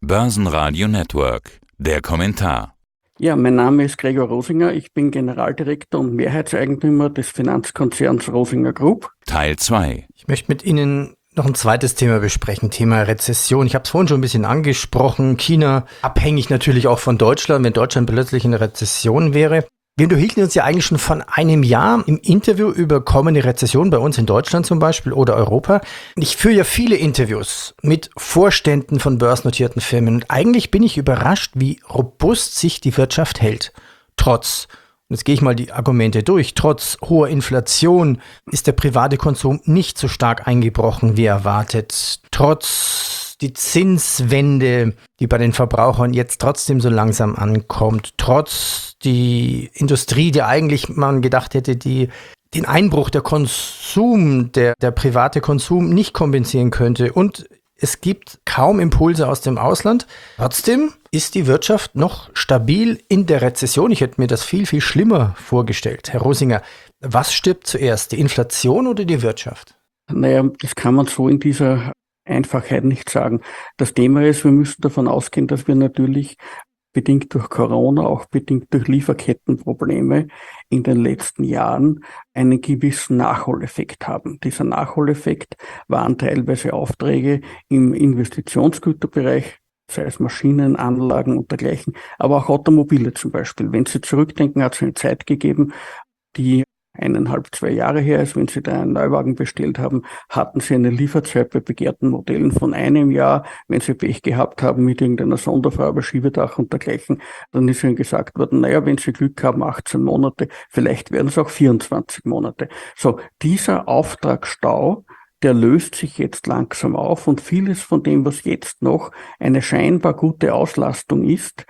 Börsenradio Network. Der Kommentar. Ja, mein Name ist Gregor Rosinger. Ich bin Generaldirektor und Mehrheitseigentümer des Finanzkonzerns Rosinger Group. Teil 2. Ich möchte mit Ihnen noch ein zweites Thema besprechen, Thema Rezession. Ich habe es vorhin schon ein bisschen angesprochen. China, abhängig natürlich auch von Deutschland, wenn Deutschland plötzlich in der Rezession wäre. Wir unterhielten uns ja eigentlich schon von einem Jahr im Interview über kommende Rezession, bei uns in Deutschland zum Beispiel oder Europa. Ich führe ja viele Interviews mit Vorständen von börsennotierten Firmen und eigentlich bin ich überrascht, wie robust sich die Wirtschaft hält. Trotz, und jetzt gehe ich mal die Argumente durch, trotz hoher Inflation ist der private Konsum nicht so stark eingebrochen wie erwartet. Trotz die Zinswende, die bei den Verbrauchern jetzt trotzdem so langsam ankommt, trotz die Industrie, die eigentlich man gedacht hätte, die den Einbruch der Konsum, der private Konsum nicht kompensieren könnte. Und es gibt kaum Impulse aus dem Ausland. Trotzdem ist die Wirtschaft noch stabil in der Rezession. Ich hätte mir das viel, viel schlimmer vorgestellt. Herr Rosinger, was stirbt zuerst, die Inflation oder die Wirtschaft? Naja, das kann man so in dieser Einfachheit nicht sagen. Das Thema ist, wir müssen davon ausgehen, dass wir natürlich bedingt durch Corona, auch bedingt durch Lieferkettenprobleme in den letzten Jahren einen gewissen Nachholeffekt haben. Dieser Nachholeffekt waren teilweise Aufträge im Investitionsgüterbereich, sei es Maschinen, Anlagen und dergleichen, aber auch Automobile zum Beispiel. Wenn Sie zurückdenken, hat es eine Zeit gegeben, die 1,5, 2 Jahre her ist, wenn Sie da einen Neuwagen bestellt haben, hatten Sie eine Lieferzeit bei begehrten Modellen von einem Jahr. Wenn Sie Pech gehabt haben mit irgendeiner Sonderfarbe, Schiebedach und dergleichen, dann ist Ihnen gesagt worden, naja, wenn Sie Glück haben, 18 Monate, vielleicht werden es auch 24 Monate. So, dieser Auftragsstau, der löst sich jetzt langsam auf und vieles von dem, was jetzt noch eine scheinbar gute Auslastung ist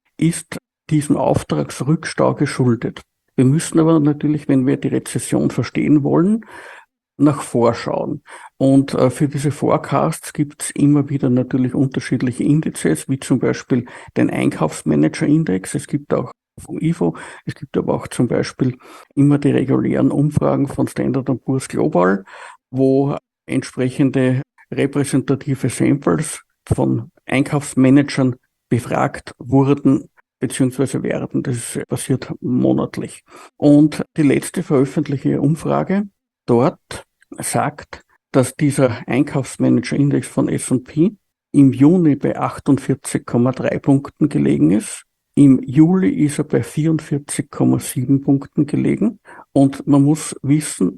diesem Auftragsrückstau geschuldet. Wir müssen aber natürlich, wenn wir die Rezession verstehen wollen, nach vorschauen. Und für diese Forecasts gibt es immer wieder natürlich unterschiedliche Indizes, wie zum Beispiel den Einkaufsmanager-Index. Es gibt auch vom IFO, es gibt aber auch zum Beispiel immer die regulären Umfragen von Standard & Poor's Global, wo entsprechende repräsentative Samples von Einkaufsmanagern befragt wurden, beziehungsweise werden. Das passiert monatlich. Und die letzte veröffentlichte Umfrage dort sagt, dass dieser Einkaufsmanager-Index von S&P im Juni bei 48,3 Punkten gelegen ist. Im Juli ist er bei 44,7 Punkten gelegen. Und man muss wissen,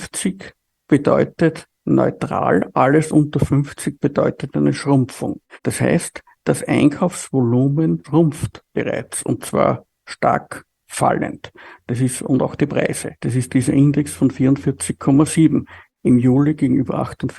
50 bedeutet neutral, alles unter 50 bedeutet eine Schrumpfung. Das heißt, das Einkaufsvolumen schrumpft bereits und zwar stark fallend. Das ist, und auch die Preise. Das ist dieser Index von 44,7 im Juli gegenüber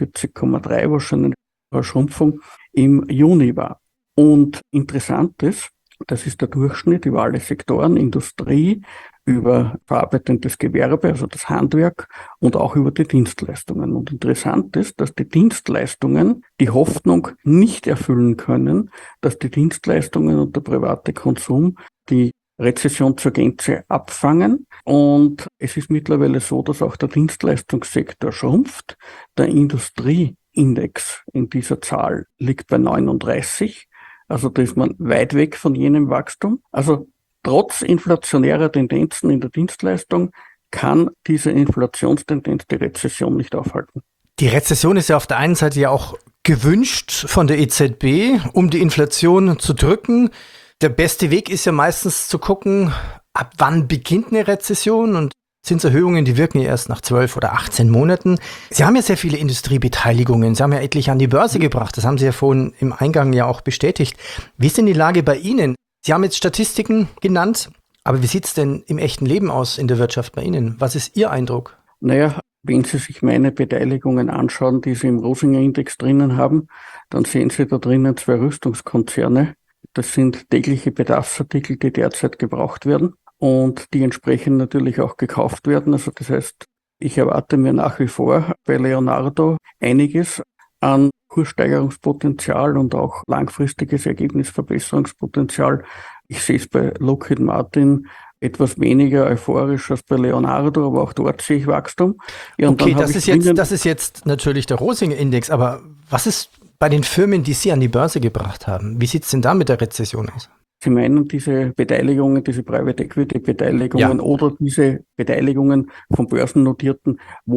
48,3, wo schon eine Schrumpfung im Juni war. Und interessant ist, das ist der Durchschnitt über alle Sektoren, Industrie, über verarbeitendes Gewerbe, also das Handwerk und auch über die Dienstleistungen. Und interessant ist, dass die Dienstleistungen die Hoffnung nicht erfüllen können, dass die Dienstleistungen und der private Konsum die Rezession zur Gänze abfangen. Und es ist mittlerweile so, dass auch der Dienstleistungssektor schrumpft. Der Industrieindex in dieser Zahl liegt bei 39. Also da ist man weit weg von jenem Wachstum. Also trotz inflationärer Tendenzen in der Dienstleistung kann diese Inflationstendenz die Rezession nicht aufhalten. Die Rezession ist ja auf der einen Seite ja auch gewünscht von der EZB, um die Inflation zu drücken. Der beste Weg ist ja meistens zu gucken, ab wann beginnt eine Rezession, und Zinserhöhungen, die wirken ja erst nach 12 oder 18 Monaten. Sie haben ja sehr viele Industriebeteiligungen. Sie haben ja etliche an die Börse gebracht. Das haben Sie ja vorhin im Eingang ja auch bestätigt. Wie ist denn die Lage bei Ihnen? Sie haben jetzt Statistiken genannt, aber wie sieht es denn im echten Leben aus in der Wirtschaft bei Ihnen? Was ist Ihr Eindruck? Naja, wenn Sie sich meine Beteiligungen anschauen, die Sie im Rosinger-Index drinnen haben, dann sehen Sie da drinnen 2 Rüstungskonzerne. Das sind tägliche Bedarfsartikel, die derzeit gebraucht werden und die entsprechend natürlich auch gekauft werden. Also das heißt, ich erwarte mir nach wie vor bei Leonardo einiges an Kurssteigerungspotenzial und auch langfristiges Ergebnisverbesserungspotenzial. Ich sehe es bei Lockheed Martin etwas weniger euphorisch als bei Leonardo, aber auch dort sehe ich Wachstum. Ja, okay, das ist jetzt natürlich der Rosinger-Index, aber was ist bei den Firmen, die Sie an die Börse gebracht haben, wie sieht es denn da mit der Rezession aus? Sie meinen diese Beteiligungen, diese Private Equity Beteiligungen oder diese Beteiligungen von Börsennotierten,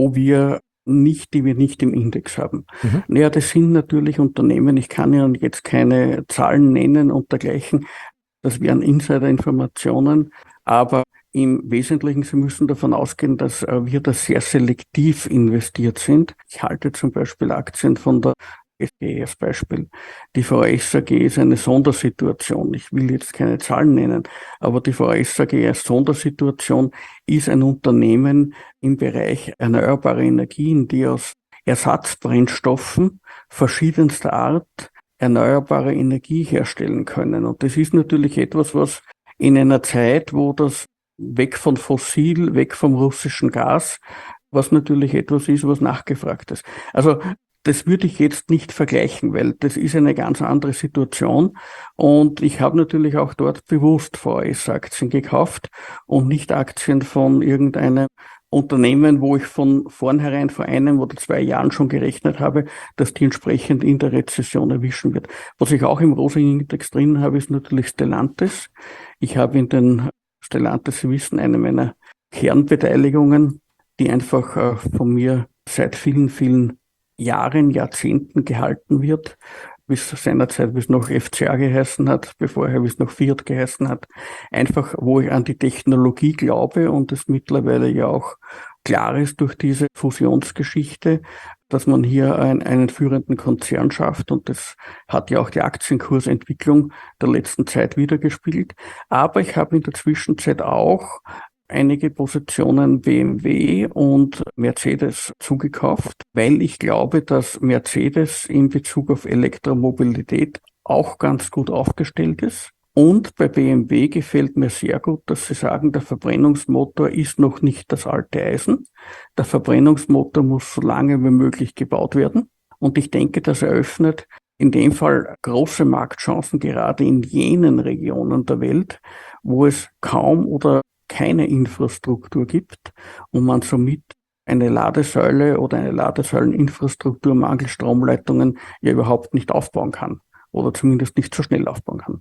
die wir nicht im Index haben. Naja, das sind natürlich Unternehmen, ich kann Ihnen jetzt keine Zahlen nennen und dergleichen, das wären Insider-Informationen, aber im Wesentlichen, Sie müssen davon ausgehen, dass wir da sehr selektiv investiert sind. Ich halte zum Beispiel Aktien von der SGE als Beispiel. Die VS AG ist eine Sondersituation. Ich will jetzt keine Zahlen nennen, aber die VS AG als Sondersituation ist ein Unternehmen im Bereich erneuerbare Energien, die aus Ersatzbrennstoffen verschiedenster Art erneuerbare Energie herstellen können. Und das ist natürlich etwas, was in einer Zeit, wo das weg von Fossil, weg vom russischen Gas, was natürlich etwas ist, was nachgefragt ist. Also das würde ich jetzt nicht vergleichen, weil das ist eine ganz andere Situation. Und ich habe natürlich auch dort bewusst VS-Aktien gekauft und nicht Aktien von irgendeinem Unternehmen, wo ich von vornherein vor 1 oder 2 Jahren schon gerechnet habe, dass die entsprechend in der Rezession erwischen wird. Was ich auch im Rosing-Index drin habe, ist natürlich Stellantis. Ich habe in den Stellantis, Sie wissen, eine meiner Kernbeteiligungen, die einfach von mir seit vielen, vielen Jahren, Jahrzehnten gehalten wird, bis seinerzeit, bis noch FCA geheißen hat, bevorher bis noch Fiat geheißen hat, einfach, wo ich an die Technologie glaube und es mittlerweile ja auch klar ist durch diese Fusionsgeschichte, dass man hier einen führenden Konzern schafft und das hat ja auch die Aktienkursentwicklung der letzten Zeit widergespiegelt. Aber ich habe in der Zwischenzeit auch einige Positionen BMW und Mercedes zugekauft, weil ich glaube, dass Mercedes in Bezug auf Elektromobilität auch ganz gut aufgestellt ist. Und bei BMW gefällt mir sehr gut, dass Sie sagen, der Verbrennungsmotor ist noch nicht das alte Eisen. Der Verbrennungsmotor muss so lange wie möglich gebaut werden. Und ich denke, das eröffnet in dem Fall große Marktchancen, gerade in jenen Regionen der Welt, wo es kaum oder keine Infrastruktur gibt und man somit eine Ladesäule oder eine Ladesäuleninfrastruktur mangels Stromleitungen ja überhaupt nicht aufbauen kann oder zumindest nicht so schnell aufbauen kann.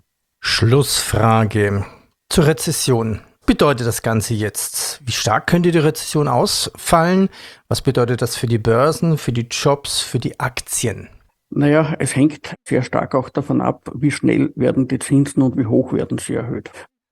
Schlussfrage zur Rezession. Bedeutet das Ganze jetzt? Wie stark könnte die Rezession ausfallen? Was bedeutet das für die Börsen, für die Jobs, für die Aktien? Naja, es hängt sehr stark auch davon ab, wie schnell werden die Zinsen und wie hoch werden sie erhöht.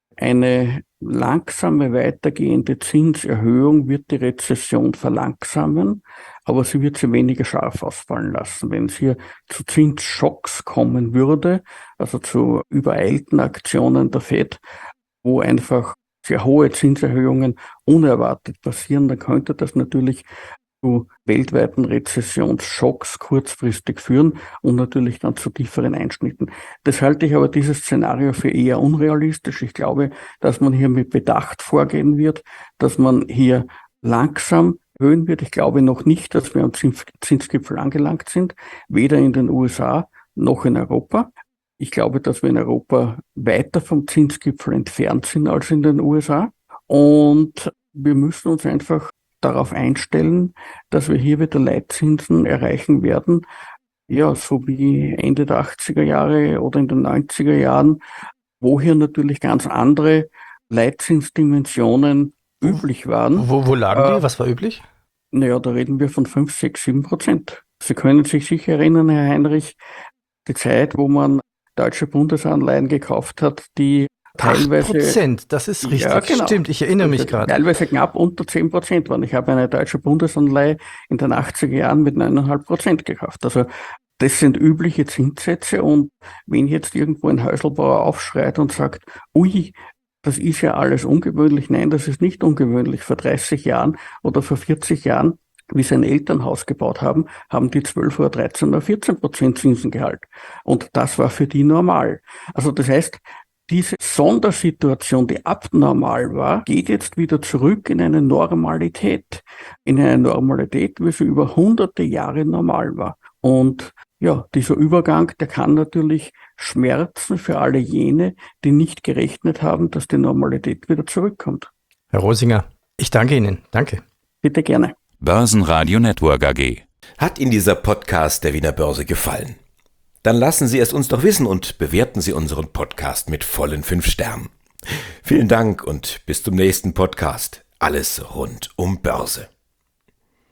Eine langsame, weitergehende Zinserhöhung wird die Rezession verlangsamen, aber sie wird sie weniger scharf ausfallen lassen. Wenn es hier zu Zinsschocks kommen würde, also zu übereilten Aktionen der FED, wo einfach sehr hohe Zinserhöhungen unerwartet passieren, dann könnte das natürlich zu weltweiten Rezessionsschocks kurzfristig führen und natürlich dann zu tieferen Einschnitten. Das halte ich aber dieses Szenario für eher unrealistisch. Ich glaube, dass man hier mit Bedacht vorgehen wird, dass man hier langsam erhöhen wird. Ich glaube noch nicht, dass wir am Zinsgipfel angelangt sind, weder in den USA noch in Europa. Ich glaube, dass wir in Europa weiter vom Zinsgipfel entfernt sind als in den USA. Und wir müssen uns einfach darauf einstellen, dass wir hier wieder Leitzinsen erreichen werden, ja, so wie Ende der 80er Jahre oder in den 90er Jahren, wo hier natürlich ganz andere Leitzinsdimensionen üblich waren. Wo lagen die? Was war üblich? Naja, da reden wir von 5, 6, 7%. Sie können sich sicher erinnern, Herr Heinrich, die Zeit, wo man deutsche Bundesanleihen gekauft hat, die teilweise 8%, das ist richtig, ja, genau. Stimmt, ich erinnere mich gerade. Teilweise knapp unter 10% waren. Ich habe eine deutsche Bundesanleihe in den 80er Jahren mit 9,5% gekauft. Also das sind übliche Zinssätze und wenn jetzt irgendwo ein Häuselbauer aufschreit und sagt, ui, das ist ja alles ungewöhnlich. Nein, das ist nicht ungewöhnlich. Vor 30 Jahren oder vor 40 Jahren, wie sie ein Elternhaus gebaut haben, haben die 12 oder 13 oder 14% Zinsengehalt. Und das war für die normal. Also das heißt, diese Sondersituation, die abnormal war, geht jetzt wieder zurück in eine Normalität. In eine Normalität, wie sie über hunderte Jahre normal war. Und ja, dieser Übergang, der kann natürlich schmerzen für alle jene, die nicht gerechnet haben, dass die Normalität wieder zurückkommt. Herr Rosinger, ich danke Ihnen. Danke. Bitte gerne. Börsenradio Network AG. Hat Ihnen dieser Podcast der Wiener Börse gefallen? Dann lassen Sie es uns doch wissen und bewerten Sie unseren Podcast mit vollen 5 Sternen. Vielen Dank und bis zum nächsten Podcast. Alles rund um Börse.